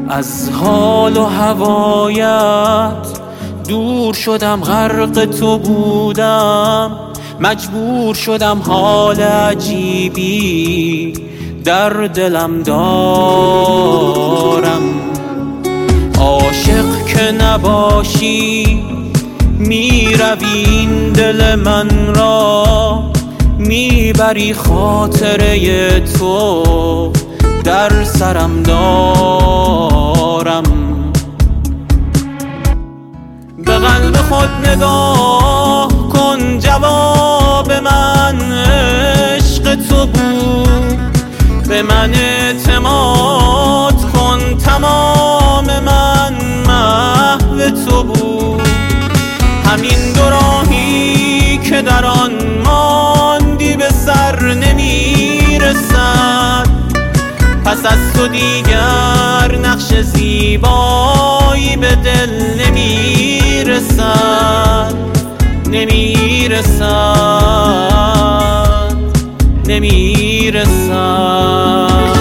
از حال و هوایت دور شدم، غرق تو بودم، مجبور شدم حال عجیبی در دلم دارم. عاشق که نباشی میروی این دل من را، میبری خاطره تو در سرم دارم. به قلب خود نگاه کن، جواب من عشق تو بود. به من اعتماد کن، تمام من محو تو بود. همین دو راهی که در آن ماندی به سر نمیرسد، پس از تو دیگر نقش زیبایی به دل نمیرسد، نمیرسد، نمیرسد.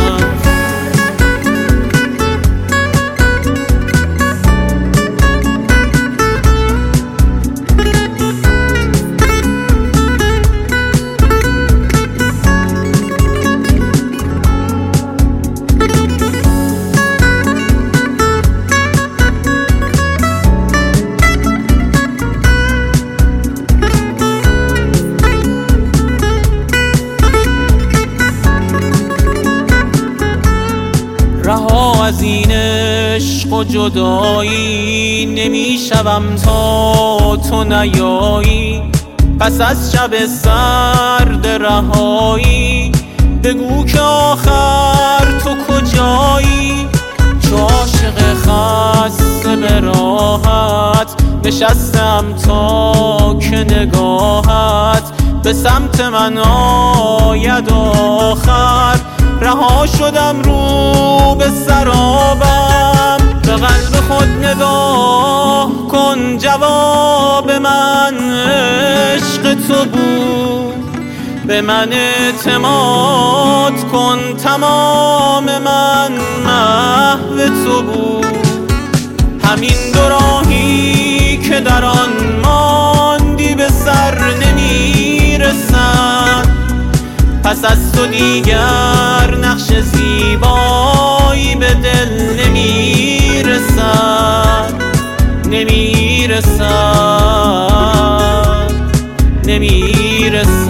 رها از این عشق و جدایی نمیشوم تا تو نیایی. پس از شب سرد رهایی بگو که آخر تو کجایی. چو عاشق خسته به راحت نشستم تا که نگاهت به سمت من آید آخر. رها شدم رو به سرابم، به قلب خود نگاه کن، جواب من عشق تو بود. به من اعتماد کن، تمام من محو تو بود. همین دو راهی که در آن ماندی به سر نمیرسد، پس از تو دیگر نقش زیبایی به دل نمیرسد، نمیرسد، نمیرسد.